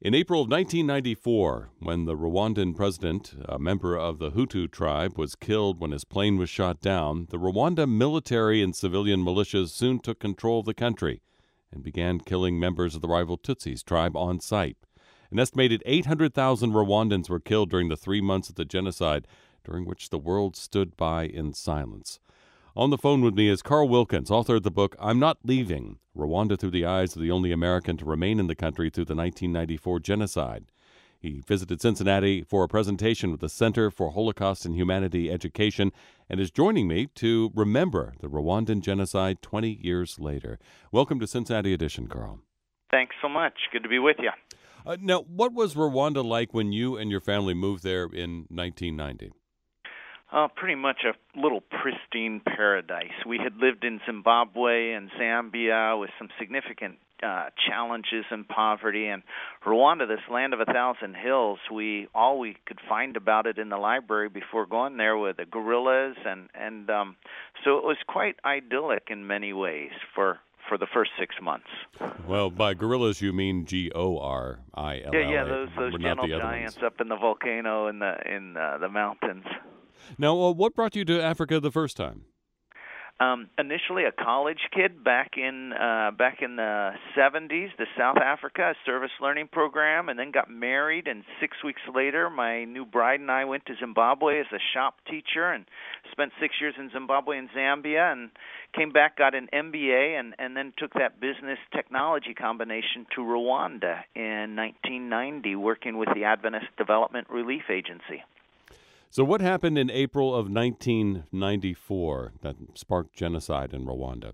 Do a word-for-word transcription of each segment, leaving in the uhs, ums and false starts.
In April of nineteen ninety-four, when the Rwandan president, a member of the Hutu tribe, was killed when his plane was shot down, the Rwanda military and civilian militias soon took control of the country and began killing members of the rival Tutsis tribe on sight. An estimated eight hundred thousand Rwandans were killed during the three months of the genocide, during which the world stood by in silence. On the phone with me is Carl Wilkins, author of the book I'm Not Leaving, Rwanda Through the Eyes of the Only American to Remain in the Country Through the nineteen ninety-four Genocide. He visited Cincinnati for a presentation with the Center for Holocaust and Humanity Education and is joining me to remember the Rwandan genocide twenty years later. Welcome to Cincinnati Edition, Carl. Thanks so much. Good to be with you. Uh, now, what was Rwanda like when you and your family moved there in nineteen ninety? Uh, pretty much a little pristine paradise. We had lived in Zimbabwe and Zambia with some significant uh, challenges and poverty. And Rwanda, this land of a thousand hills, we all we could find about it in the library before going there were the gorillas. And, and um, so it was quite idyllic in many ways for for the first six months. Well, by gorillas you mean G O R I L L A. Yeah, yeah, those those gentle giants ones. up in the volcano in the in uh, the mountains. Now, uh, what brought you to Africa the first time? Um, initially, a college kid back in uh, back in the seventies, to South Africa, a service learning program, and then got married. And six weeks later, my new bride and I went to Zimbabwe as a shop teacher, and spent six years in Zimbabwe and Zambia, and came back, got an M B A, and, and then took that business technology combination to Rwanda in nineteen ninety, working with the Adventist Development Relief Agency. So what happened in April of nineteen ninety-four that sparked genocide in Rwanda?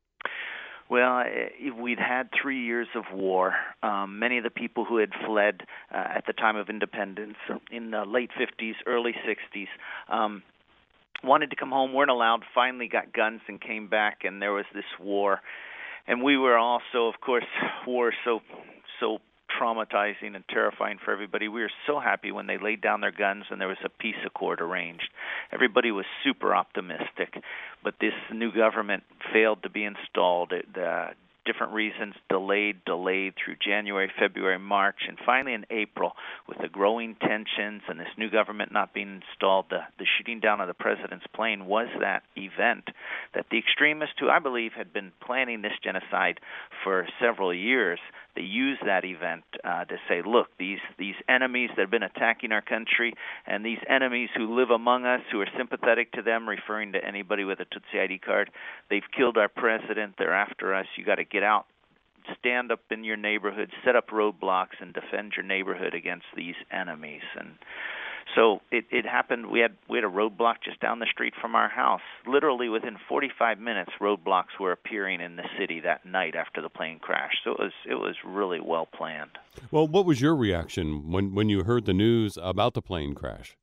Well, we'd had three years of war. Um, many of the people who had fled uh, at the time of independence in the late fifties, early sixties, um, wanted to come home, weren't allowed, finally got guns and came back, and there was this war. And we were also, of course, war so so traumatizing and terrifying for everybody. We were so happy when they laid down their guns and there was a peace accord arranged. Everybody was super optimistic, but this new government failed to be installed. It, uh, different reasons, delayed, delayed through January, February, March, and finally in April, with the growing tensions and this new government not being installed, the, the shooting down of the president's plane was that event that the extremists, who I believe had been planning this genocide for several years, they used that event uh, to say, look, these, these enemies that have been attacking our country and these enemies who live among us, who are sympathetic to them, referring to anybody with a Tutsi I D card, they've killed our president, they're after us, you got to get out, stand up in your neighborhood, set up roadblocks, and defend your neighborhood against these enemies. And so it, it happened. We had we had a roadblock just down the street from our house. Literally within forty-five minutes, roadblocks were appearing in the city that night after the plane crashed. So it was it was really well planned. Well, what was your reaction when, when you heard the news about the plane crash?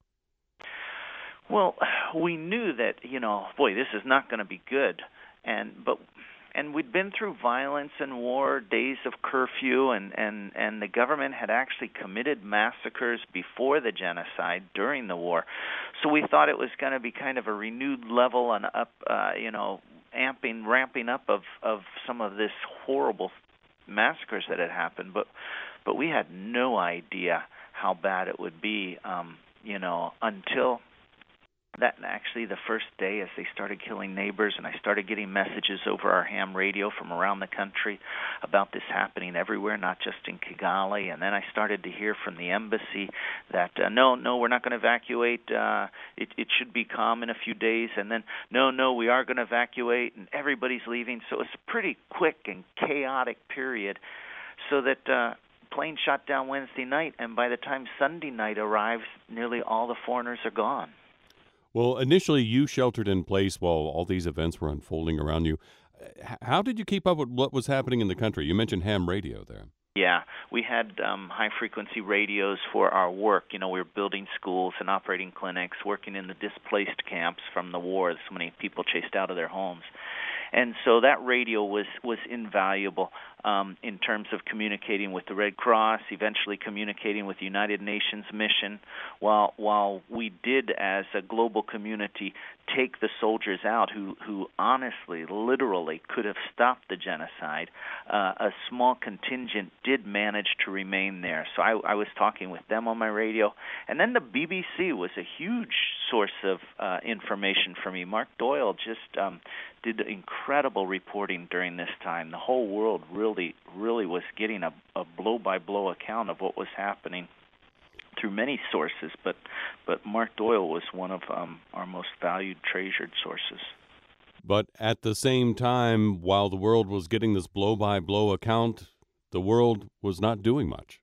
Well, we knew that, you know, boy, this is not going to be good. And but and we'd been through violence and war, days of curfew, and, and, and the government had actually committed massacres before the genocide during the war. So we thought it was going to be kind of a renewed level and up, uh, you know, amping, ramping up of, of some of this horrible massacres that had happened. But but we had no idea how bad it would be, um, you know, until that actually the first day as they started killing neighbors, and I started getting messages over our ham radio from around the country about this happening everywhere, not just in Kigali. And then I started to hear from the embassy that, uh, no, no, we're not going to evacuate. Uh, it, it should be calm in a few days. And then, no, no, we are going to evacuate, and everybody's leaving. So it's a pretty quick and chaotic period, so that uh, plane shot down Wednesday night, and by the time Sunday night arrives, nearly all the foreigners are gone. Well, initially you sheltered in place while all these events were unfolding around you. How did you keep up with what was happening in the country? You mentioned ham radio there. Yeah, we had um, high-frequency radios for our work. You know, we were building schools and operating clinics, working in the displaced camps from the war, so many people chased out of their homes. And so that radio was was invaluable um, in terms of communicating with the Red Cross, eventually communicating with the United Nations mission. While while we did, as a global community, take the soldiers out who who honestly, literally could have stopped the genocide, uh, a small contingent did manage to remain there. So I, I was talking with them on my radio. And then the B B C was a huge source of uh, information for me. Mark Doyle just um, did incredible reporting during this time. The whole world really, really was getting a, a blow-by-blow account of what was happening through many sources, but but Mark Doyle was one of um, our most valued, treasured sources. But at the same time, while the world was getting this blow-by-blow account, the world was not doing much.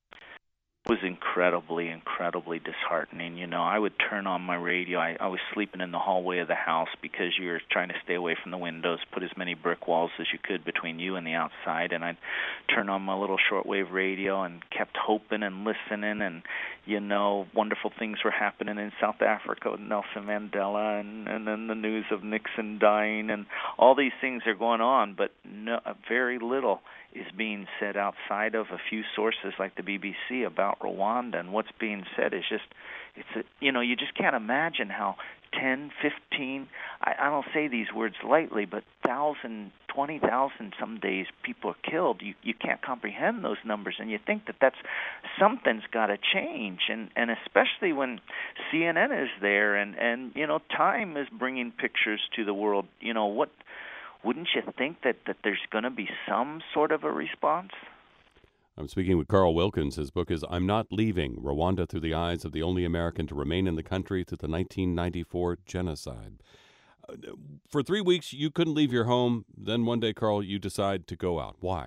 It was incredibly, incredibly disheartening. You know, I would turn on my radio. I, I was sleeping in the hallway of the house because you were trying to stay away from the windows, put as many brick walls as you could between you and the outside, and I'd turn on my little shortwave radio and kept hoping and listening, and, you know, wonderful things were happening in South Africa with Nelson Mandela, and, and then the news of Nixon dying, and all these things are going on, but no, very little is being said outside of a few sources like the B B C about Rwanda. And what's being said is just, it's a, you know, you just can't imagine how ten, fifteen, I, I don't say these words lightly, but one thousand, twenty thousand some days people are killed. You you can't comprehend those numbers, and you think that that's, something's got to change. And, and especially when C N N is there and, and, you know, Time is bringing pictures to the world, you know, what, wouldn't you think that, that there's going to be some sort of a response? I'm speaking with Carl Wilkins. His book is I'm Not Leaving, Rwanda Through the Eyes of the Only American to Remain in the Country Through the nineteen ninety-four Genocide. Uh, for three weeks, you couldn't leave your home. Then one day, Carl, you decide to go out. Why?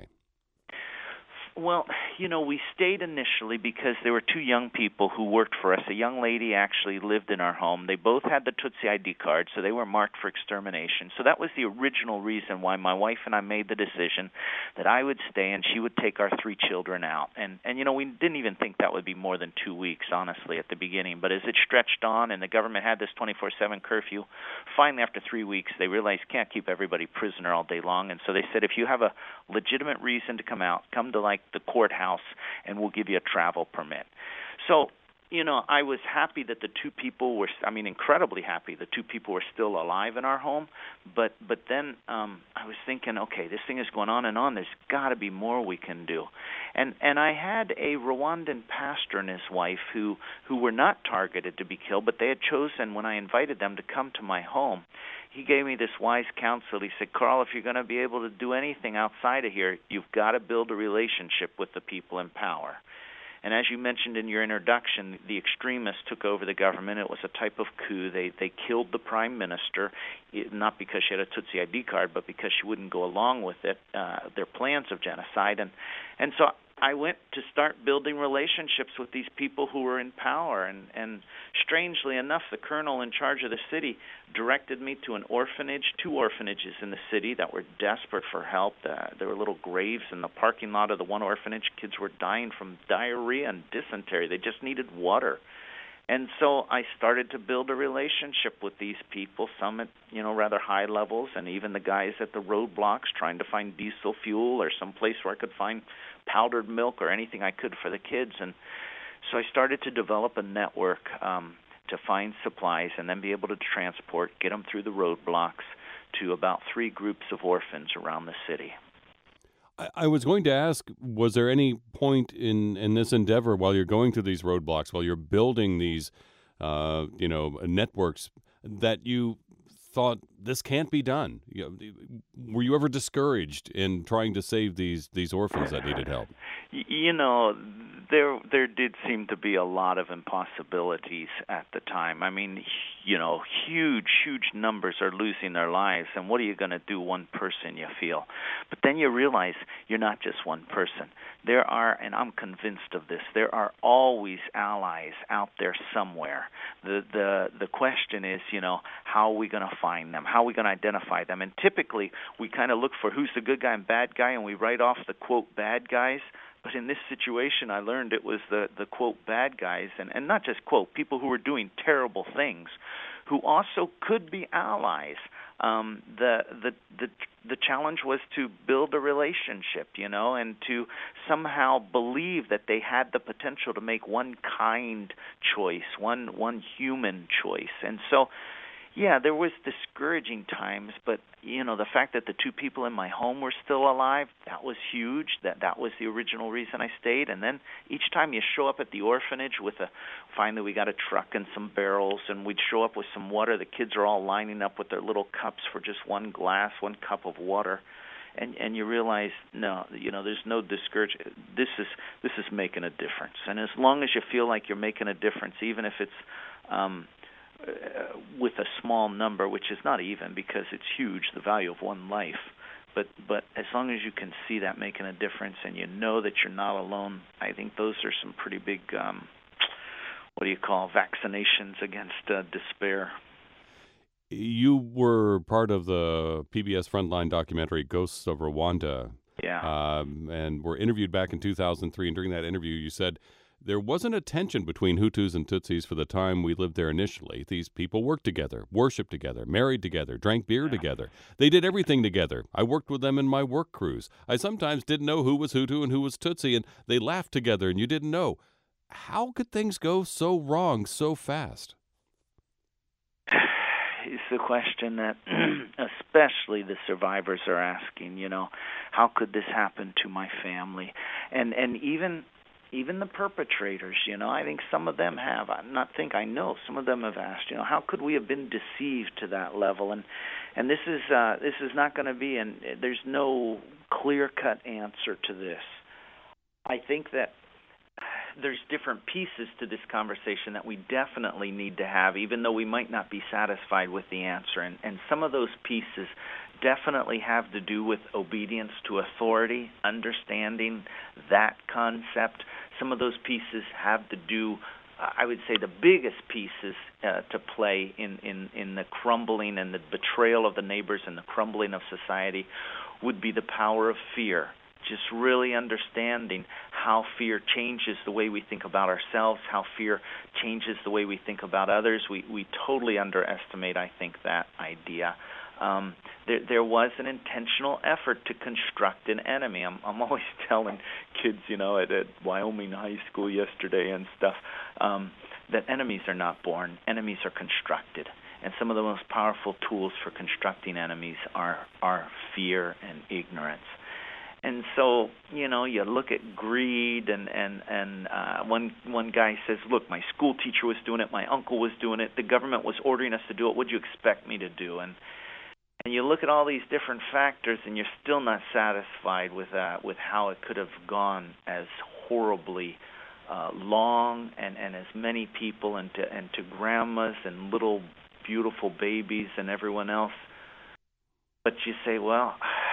Well, you know, we stayed initially because there were two young people who worked for us. A young lady actually lived in our home. They both had the Tutsi I D card, so they were marked for extermination. So that was the original reason why my wife and I made the decision that I would stay and she would take our three children out. And, and you know, we didn't even think that would be more than two weeks, honestly, at the beginning. But as it stretched on and the government had this twenty-four seven curfew, finally after three weeks they realized can't keep everybody prisoner all day long. And so they said, if you have a legitimate reason to come out, come to, like, the courthouse and we'll give you a travel permit. So, you know, I was happy that the two people were, I mean, incredibly happy the two people were still alive in our home. But but then um, I was thinking, okay, this thing is going on and on. There's got to be more we can do. And and I had a Rwandan pastor and his wife who, who were not targeted to be killed, but they had chosen, when I invited them to come to my home, he gave me this wise counsel. He said, Carl, if you're going to be able to do anything outside of here, you've got to build a relationship with the people in power. And as you mentioned in your introduction, the extremists took over the government. It was a type of coup. They they killed the prime minister, not because she had a Tutsi I D card, but because she wouldn't go along with it, uh, their plans of genocide. And, and so I went to start building relationships with these people who were in power. And, and strangely enough, the colonel in charge of the city directed me to an orphanage, two orphanages in the city that were desperate for help. Uh, there were little graves in the parking lot of the one orphanage. Kids were dying from diarrhea and dysentery. They just needed water. And so I started to build a relationship with these people, some at, you know, rather high levels, and even the guys at the roadblocks trying to find diesel fuel or some place where I could find powdered milk or anything I could for the kids. And so I started to develop a network um, to find supplies and then be able to transport, get them through the roadblocks to about three groups of orphans around the city. I, I was going to ask, was there any point in, in this endeavor while you're going through these roadblocks, while you're building these, uh, you know, networks, that you thought this can't be done? You know, were you ever discouraged in trying to save these these orphans that needed help? You know, there there did seem to be a lot of impossibilities at the time. I mean, you know, huge, huge numbers are losing their lives, and what are you going to do, one person, you feel? But then you realize you're not just one person. There are, and I'm convinced of this, there are always allies out there somewhere. The the the question is, you know, how are we going to find them? How are we going to identify them? And typically, we kind of look for who's the good guy and bad guy, and we write off the, quote, bad guys. But in this situation, I learned it was the, the quote, bad guys, and, and not just, quote, people who were doing terrible things, who also could be allies, um, the the the the challenge was to build a relationship, you know, and to somehow believe that they had the potential to make one kind choice, one one human choice. And so, yeah, there was discouraging times, but you know, the fact that the two people in my home were still alive, that was huge. That that was the original reason I stayed. And then each time you show up at the orphanage with a, finally we got a truck and some barrels, and we'd show up with some water. The kids are all lining up with their little cups for just one glass, one cup of water. And and you realize, no, you know, there's no discouragement. This is this is making a difference. And as long as you feel like you're making a difference, even if it's um Uh, with a small number, which is not even because it's huge, the value of one life. But but as long as you can see that making a difference and you know that you're not alone, I think those are some pretty big, um, what do you call, vaccinations against uh, despair. You were part of the P B S Frontline documentary Ghosts of Rwanda, Yeah. um, and were interviewed back in two thousand three. And during that interview, you said, there wasn't a tension between Hutus and Tutsis for the time we lived there initially. These people worked together, worshiped together, married together, drank beer Yeah. together. They did everything together. I worked with them in my work crews. I sometimes didn't know who was Hutu and who was Tutsi, and they laughed together and you didn't know. How could things go so wrong so fast? It's the question that especially the survivors are asking, you know, how could this happen to my family? And and even even the perpetrators, you know, I think some of them have, I not think I know, some of them have asked, you know, how could we have been deceived to that level? And and this is uh, this is not going to be, and there's no clear-cut answer to this. I think that there's different pieces to this conversation that we definitely need to have, even though we might not be satisfied with the answer. And, and some of those pieces definitely have to do with obedience to authority, understanding that concept. Some of those pieces have to do, I would say the biggest pieces uh, to play in, in, in the crumbling and the betrayal of the neighbors and the crumbling of society would be the power of fear. Just really understanding how fear changes the way we think about ourselves, how fear changes the way we think about others. We we totally underestimate, I think, that idea. Um, there, there was an intentional effort to construct an enemy. I'm, I'm always telling kids, you know, at, at Wyoming High School yesterday and stuff, um, that enemies are not born. Enemies are constructed. And some of the most powerful tools for constructing enemies are, are fear and ignorance. And so, you know, you look at greed, and and and uh, one one guy says, "Look, my school teacher was doing it, my uncle was doing it, the government was ordering us to do it. What'd you expect me to do?" And and you look at all these different factors, and you're still not satisfied with uh, with how it could have gone as horribly uh, long, and, and as many people, and to and to grandmas and little beautiful babies and everyone else. But you say, well,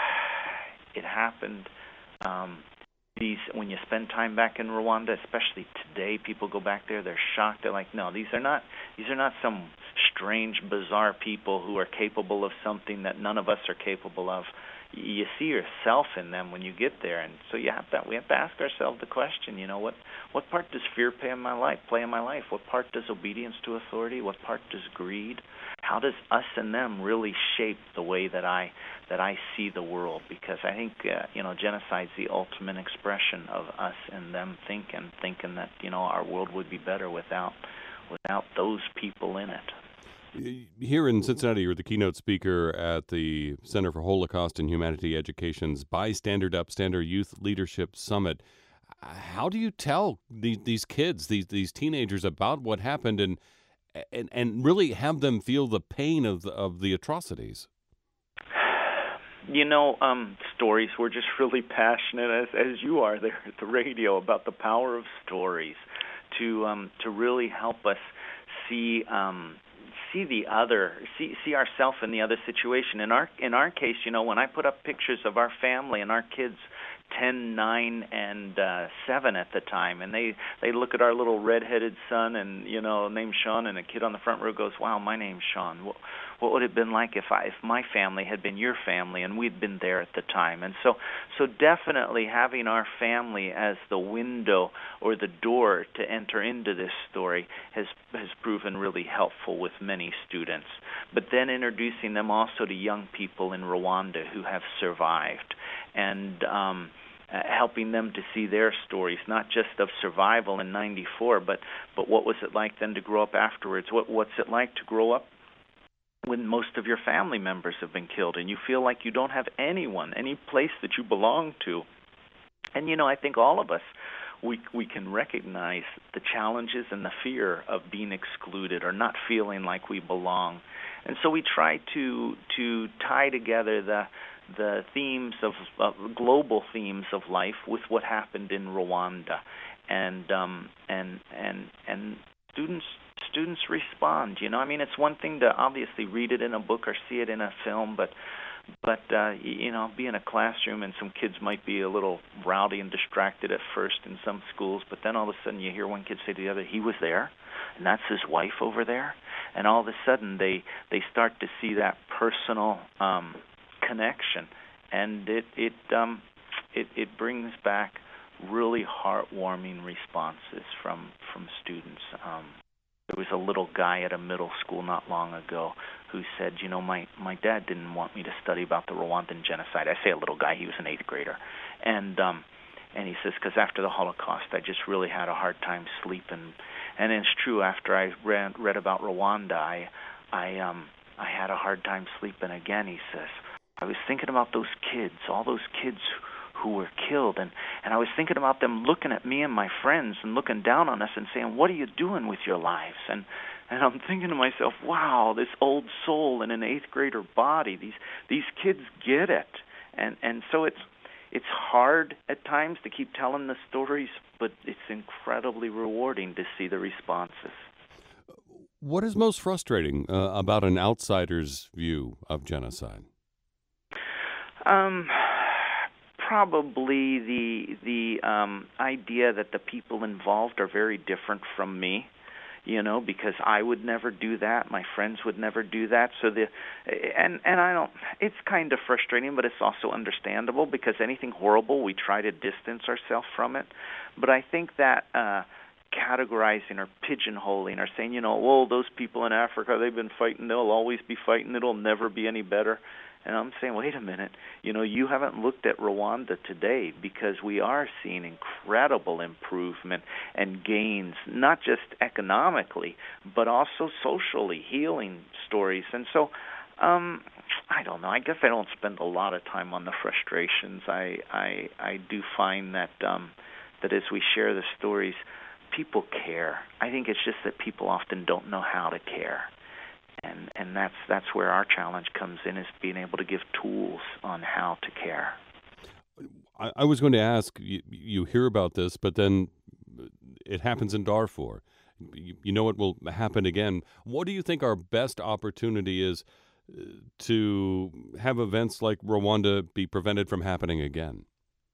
it happened. Um, these when you spend time back in Rwanda, especially today, people go back there. They're shocked. They're like, no, these are not. These are not some strange, bizarre people who are capable of something that none of us are capable of. You see yourself in them when you get there, and so you have to. We have to ask ourselves the question. You know, what what part does fear play in my life? Play in my life? What part does obedience to authority? What part does greed? How does us and them really shape the way that I that I see the world? Because I think uh, you know, genocide's the ultimate expression of us and them thinking, thinking that you know our world would be better without without those people in it. Here in Cincinnati, you're the keynote speaker at the Center for Holocaust and Humanity Education's Bystander to Upstander Youth Leadership Summit. How do you tell these, these kids, these these teenagers, about what happened, and and and really have them feel the pain of the, of the atrocities? You know, um, stories. We're just really passionate, as as you are there at the radio, about the power of stories to um, to really help us see. Um, see the other, see see ourselves in the other situation. In our in our case, you know, when I put up pictures of our family and our kids ten, nine, and uh, seven at the time, and they they look at our little redheaded son, and you know, named Sean, and a kid on the front row goes, "Wow, my name's Sean. What, what would it have been like if I if my family had been your family and we'd been there at the time?" And so so definitely having our family as the window or the door to enter into this story has has proven really helpful with many students. But then introducing them also to young people in Rwanda who have survived, and um, uh, helping them to see their stories, not just of survival in ninety-four, but but what was it like then to grow up afterwards? What what's it like to grow up when most of your family members have been killed and you feel like you don't have anyone, any place that you belong to? And you know, I think all of us, we we can recognize the challenges and the fear of being excluded or not feeling like we belong. And so we try to to tie together the the themes of uh, global themes of life with what happened in Rwanda, and um, and and and students students respond. You know, I mean, it's one thing to obviously read it in a book or see it in a film, but but uh, you know, be in a classroom and some kids might be a little rowdy and distracted at first in some schools, but then all of a sudden you hear one kid say to the other, "He was there, and that's his wife over there," and all of a sudden they they start to see that personal um, connection, and it it um it it brings back really heartwarming responses from from students. Um, There was a little guy at a middle school not long ago who said, you know, my, my dad didn't want me to study about the Rwandan genocide. I say a little guy, he was an eighth grader. And um, and he says, because after the Holocaust, I just really had a hard time sleeping. And it's true, after I read, read about Rwanda, I, I, um, I had a hard time sleeping again, he says. I was thinking about those kids, all those kids who were killed, and, and I was thinking about them looking at me and my friends and looking down on us and saying, "What are you doing with your lives?" And and I'm thinking to myself, wow, this old soul in an eighth grader body, these these kids get it. And and so it's it's hard at times to keep telling the stories, but it's incredibly rewarding to see the responses. What is most frustrating uh, about an outsider's view of genocide? Um Probably the the um, idea that the people involved are very different from me, you know, because I would never do that, my friends would never do that. So the and and I don't. It's kind of frustrating, but it's also understandable because anything horrible, we try to distance ourselves from it. But I think that uh, categorizing or pigeonholing or saying, you know, well, those people in Africa, they've been fighting, they'll always be fighting, it'll never be any better. And I'm saying, wait a minute, you know, you haven't looked at Rwanda today, because we are seeing incredible improvement and gains, not just economically, but also socially, healing stories. And so, um, I don't know, I guess I don't spend a lot of time on the frustrations. I I, I do find that um, that as we share the stories, people care. I think it's just that people often don't know how to care. And and that's that's where our challenge comes in, is being able to give tools on how to care. I, I was going to ask, you, you hear about this, but then it happens in Darfur. You, you know it will happen again. What do you think our best opportunity is uh, to have events like Rwanda be prevented from happening again?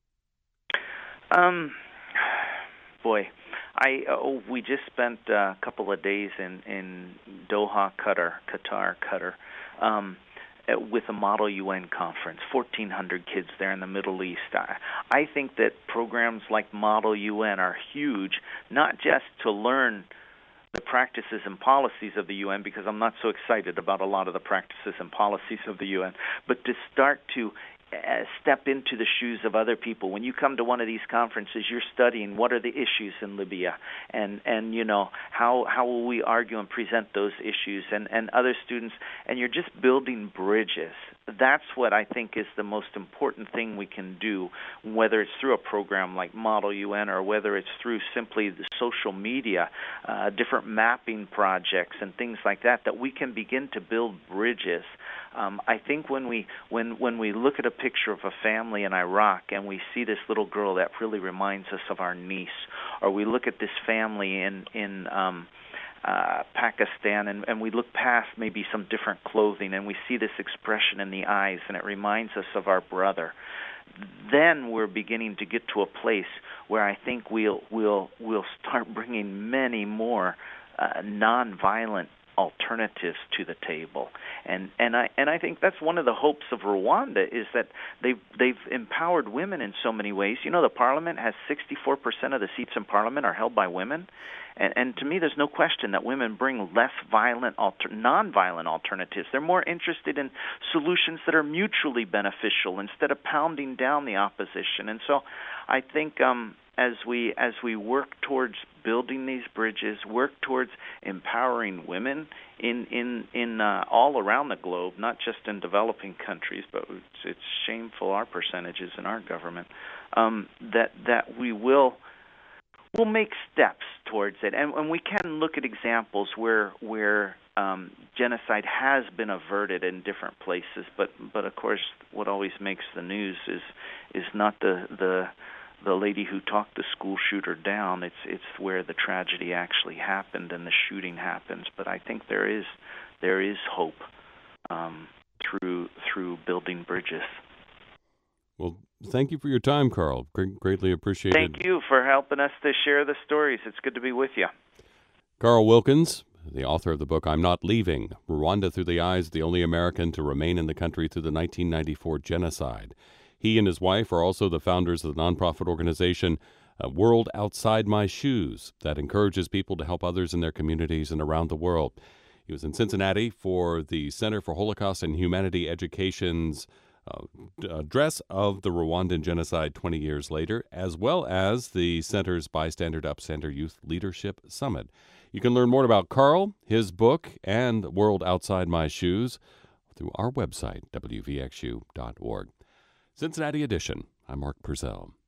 Um, boy. I oh, we just spent uh, a couple of days in, in Doha, Qatar, Qatar, Qatar, um, with a Model U N conference. fourteen hundred kids there in the Middle East. I, I think that programs like Model U N are huge, not just to learn the practices and policies of the U N, because I'm not so excited about a lot of the practices and policies of the U N, but to start to Uh, step into the shoes of other people. When you come to one of these conferences, you're studying what are the issues in Libya, and and you know how how will we argue and present those issues, and and other students, and you're just building bridges. That's what I think is the most important thing we can do, whether it's through a program like Model U N or whether it's through simply the social media, uh, different mapping projects and things like that, that we can begin to build bridges. Um, I think when we when when we look at a picture of a family in Iraq and we see this little girl, that really reminds us of our niece, or we look at this family in in um, uh, Pakistan and, and we look past maybe some different clothing and we see this expression in the eyes and it reminds us of our brother. then we're beginning to get to a place where I think we'll we'll we'll start bringing many more uh, nonviolent alternatives to the table, and and I and I think that's one of the hopes of Rwanda, is that they've they've empowered women in so many ways. You know, the parliament has sixty-four percent of the seats in parliament are held by women, and and to me, there's no question that women bring less violent, alter, non-violent alternatives. They're more interested in solutions that are mutually beneficial instead of pounding down the opposition. And so, I think um, as we as we work towards building these bridges, work towards empowering women in in in uh, all around the globe, not just in developing countries, but it's, it's shameful our percentages in our government, um, that that we will will make steps towards it, and, and we can look at examples where where um, genocide has been averted in different places, but but of course, what always makes the news is is not the the the lady who talked the school shooter down. It's it's where the tragedy actually happened and the shooting happens. But I think there is there is hope um, through through building bridges. Well, thank you for your time, Carl. Great, greatly appreciated. Thank you for helping us to share the stories. It's good to be with you. Carl Wilkins, the author of the book I'm Not Leaving, Rwanda Through the Eyes of the Only American to Remain in the Country Through the nineteen ninety-four Genocide. He and his wife are also the founders of the nonprofit organization uh, World Outside My Shoes, that encourages people to help others in their communities and around the world. He was in Cincinnati for the Center for Holocaust and Humanity Education's uh, address of the Rwandan genocide twenty years later, as well as the center's Bystander to Upstander Youth Leadership Summit. You can learn more about Carl, his book, and World Outside My Shoes through our website, W V X U dot org. Cincinnati Edition. I'm Mark Purcell.